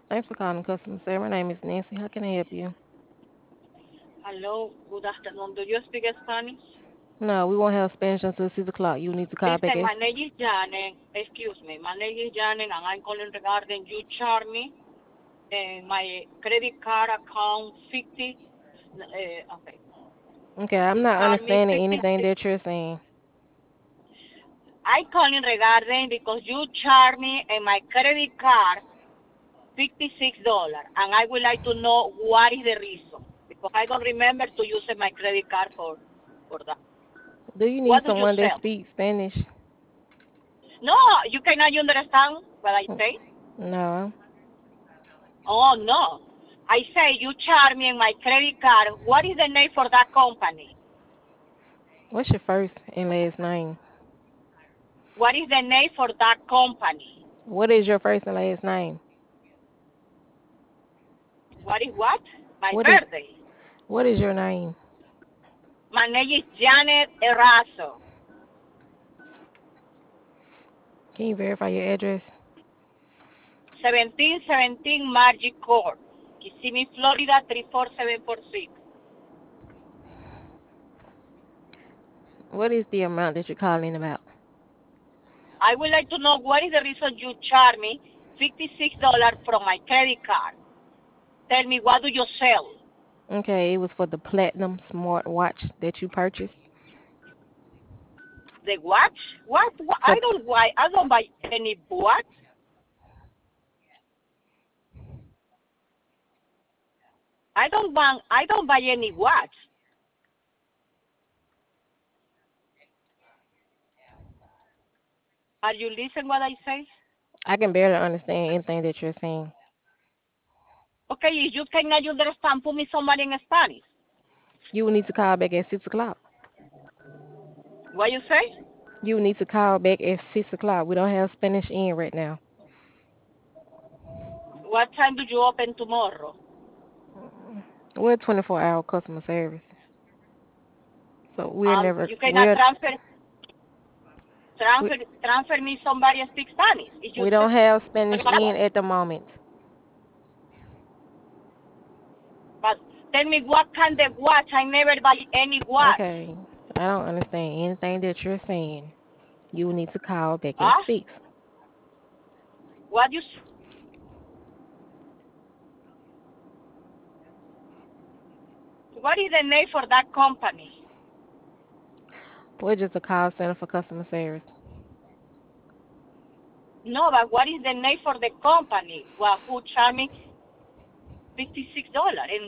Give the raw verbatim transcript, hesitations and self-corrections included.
Thanks for calling customer service. My name is Nancy. How can I help you? Hello, good afternoon. Do you speak Spanish? No, we won't have Spanish until six o'clock. You need to call back Listen, at. my name is Janet. Excuse me. My name is Janet, and I'm calling regarding you charge me uh, my credit card account fifty. Uh, okay, Okay, I'm you not charge me understanding fifty anything six. that you're saying. I calling regarding because you charge me and my credit card fifty six dollar, and I would like to know what is the reason because I don't remember to use my credit card for for that. Do you need What do you someone that sell? speaks Spanish? No, you cannot understand what I say. No. Oh no. I say you charge me in my credit card. What is the name for that company? What's your first and last name? What is the name for that company? What is your first and last name? What is what? My What is birthday. what is your name? My name is Janet Erazo. Can you verify your address? seventeen seventeen Magic Court. Kissimmee, Florida three four seven four six. What is the amount that you're calling about? I would like to know what is the reason you charge me fifty six dollars from my credit card. Tell me what do you sell? Okay, it was for the platinum smartwatch that you purchased. The watch? What? what? For I don't buy. I don't buy any watch. I don't buy. I don't buy any watch. Are you listen what I say? I can barely understand anything that you're saying. Okay, if you cannot understand, put me somebody in Spanish. You will need to call back at six o'clock. What you say? You will need to call back at six o'clock. We don't have Spanish in right now. What time do you open tomorrow? We're twenty-four hour customer service. So we're Um, never you cannot we're transfer we, transfer transfer me somebody speak Spanish. If you we say, don't have Spanish in at the moment. but tell me what kind of watch? I never buy any watch. Okay. I don't understand anything that you're saying. You will need to call back at Huh? six. What you? What is the name for that company? We're just a call center for customer service. No, but what is the name for the company? Well, who charge me fifty six dollars?